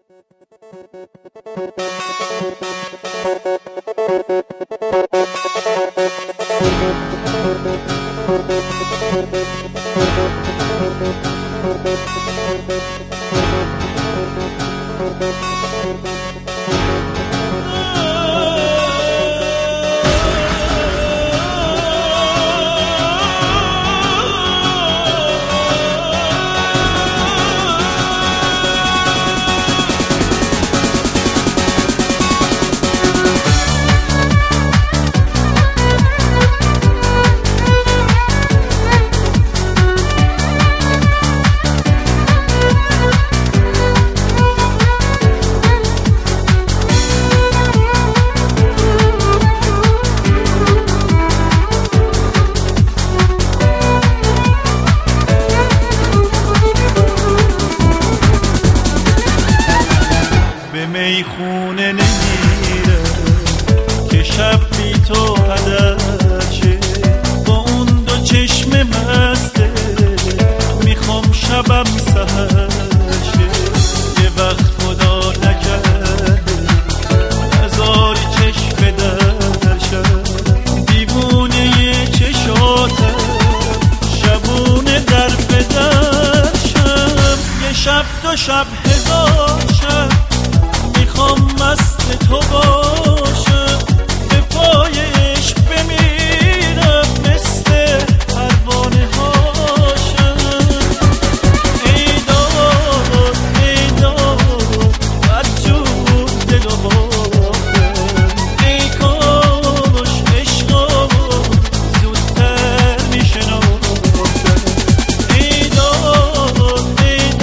میخونه نمیره که شب بی تو هدر شه، با اون دو چشم مسته میخوام شبم سحر شه. یه وقت خدا نکرده هزار چشم در شب، دیوونه یه چشاته شبونه در بدر شب. یه شب دو شب هزار شب میخوام مست تو باشم، به پای عشق بمیرم مثل پروانه هاشم. ای داد ای داد بدجور دل و باختم، ای کاش عشقا زودتر میشناختم. ای داد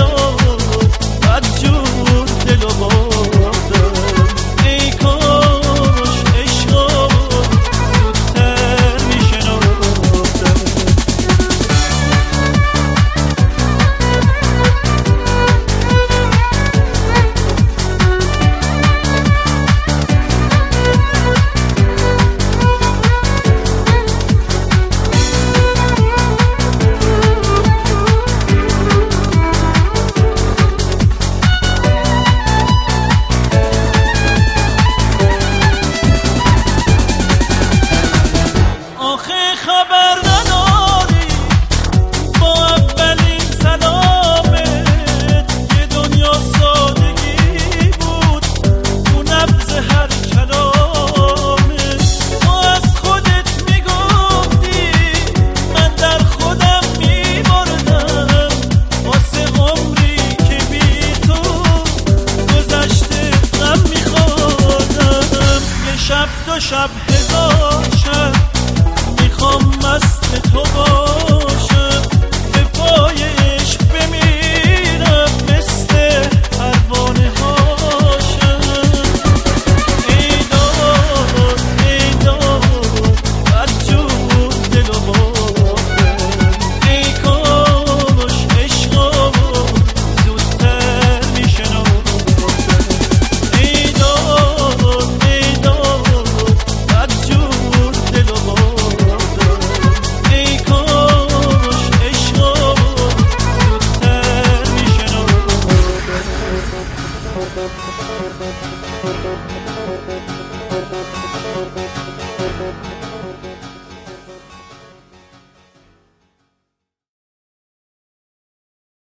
بدجور دل و باختم، خبر نداری با اولین سلامت یه دنیا سادگی بود تو نبض هر کلامت. تو از خودت میگفتی من در خودم میبردم، واسه عمری که بی تو گذشته غم میخوردم. یه شب دو شب